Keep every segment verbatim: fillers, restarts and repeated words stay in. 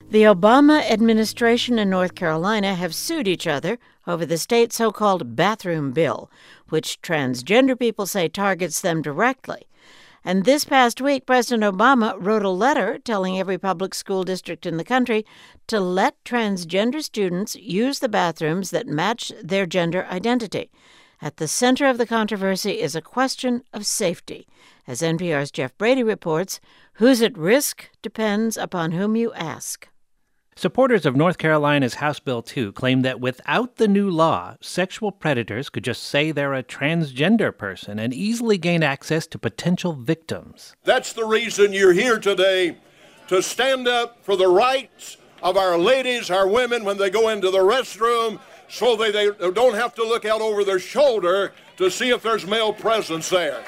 The Obama administration and North Carolina have sued each other over the state's so-called bathroom bill, which transgender people say targets them directly. And this past week, President Obama wrote a letter telling every public school district in the country to let transgender students use the bathrooms that match their gender identity. At the center of the controversy is a question of safety. As N P R's Jeff Brady reports, who's at risk depends upon whom you ask. Supporters of North Carolina's House Bill two claim that without the new law, sexual predators could just say they're a transgender person and easily gain access to potential victims. That's the reason you're here today, to stand up for the rights of our ladies, our women, when they go into the restroom, so they, they don't have to look out over their shoulder to see if there's male presence there.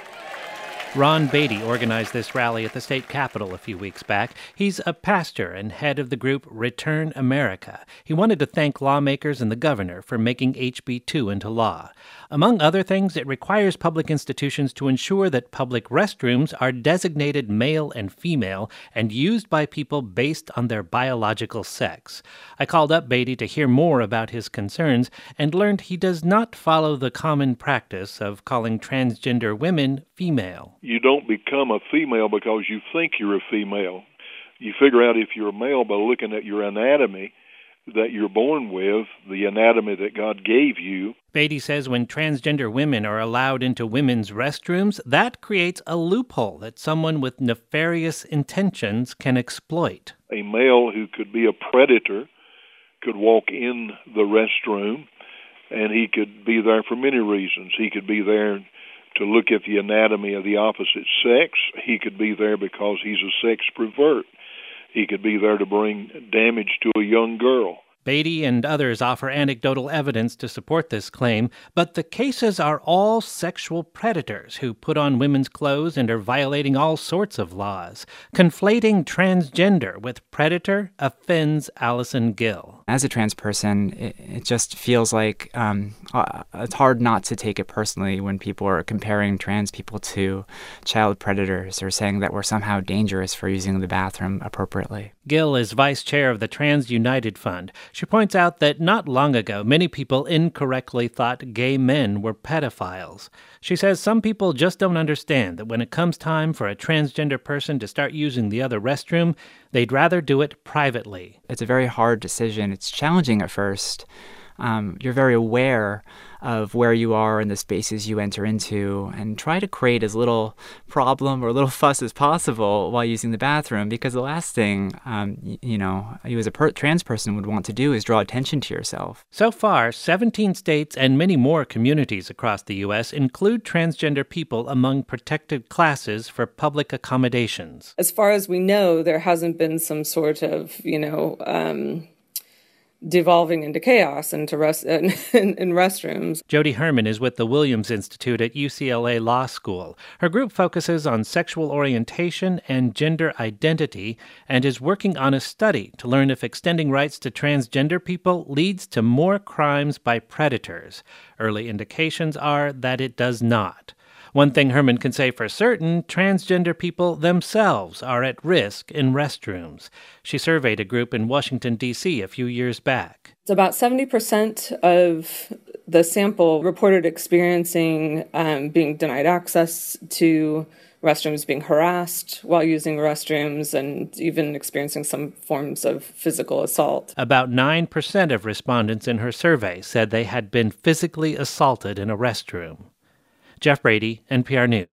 Ron Beatty organized this rally at the state capitol a few weeks back. He's a pastor and head of the group Return America. He wanted to thank lawmakers and the governor for making H B two into law. Among other things, it requires public institutions to ensure that public restrooms are designated male and female and used by people based on their biological sex. I called up Beatty to hear more about his concerns and learned he does not follow the common practice of calling transgender women female. You don't become a female because you think you're a female. You figure out if you're a male by looking at your anatomy that you're born with, the anatomy that God gave you. Beatty says when transgender women are allowed into women's restrooms, that creates a loophole that someone with nefarious intentions can exploit. A male who could be a predator could walk in the restroom, and he could be there for many reasons. He could be there to look at the anatomy of the opposite sex. He could be there because he's a sex pervert. He could be there to bring damage to a young girl. Beatty and others offer anecdotal evidence to support this claim, but the cases are all sexual predators who put on women's clothes and are violating all sorts of laws. Conflating transgender with predator offends Allison Gill. As a trans person, it, it just feels like um, uh, it's hard not to take it personally when people are comparing trans people to child predators or saying that we're somehow dangerous for using the bathroom appropriately. Gill is vice chair of the Trans United Fund. She points out that not long ago, many people incorrectly thought gay men were pedophiles. She says some people just don't understand that when it comes time for a transgender person to start using the other restroom, they'd rather do it privately. It's a very hard decision. It's challenging at first. Um, you're very aware of where you are and the spaces you enter into and try to create as little problem or little fuss as possible while using the bathroom, because the last thing, um, y- you know, you as a per- trans person would want to do is draw attention to yourself. So far, seventeen states and many more communities across the U S include transgender people among protected classes for public accommodations. As far as we know, there hasn't been some sort of, you know, um, devolving into chaos into rest, in, in, in restrooms. Jody Herman is with the Williams Institute at U C L A Law School. Her group focuses on sexual orientation and gender identity and is working on a study to learn if extending rights to transgender people leads to more crimes by predators. Early indications are that it does not. One thing Herman can say for certain, transgender people themselves are at risk in restrooms. She surveyed a group in Washington, D C a few years back. It's about seventy percent of the sample reported experiencing um, being denied access to restrooms, being harassed while using restrooms, and even experiencing some forms of physical assault. About nine percent of respondents in her survey said they had been physically assaulted in a restroom. Jeff Brady, N P R News.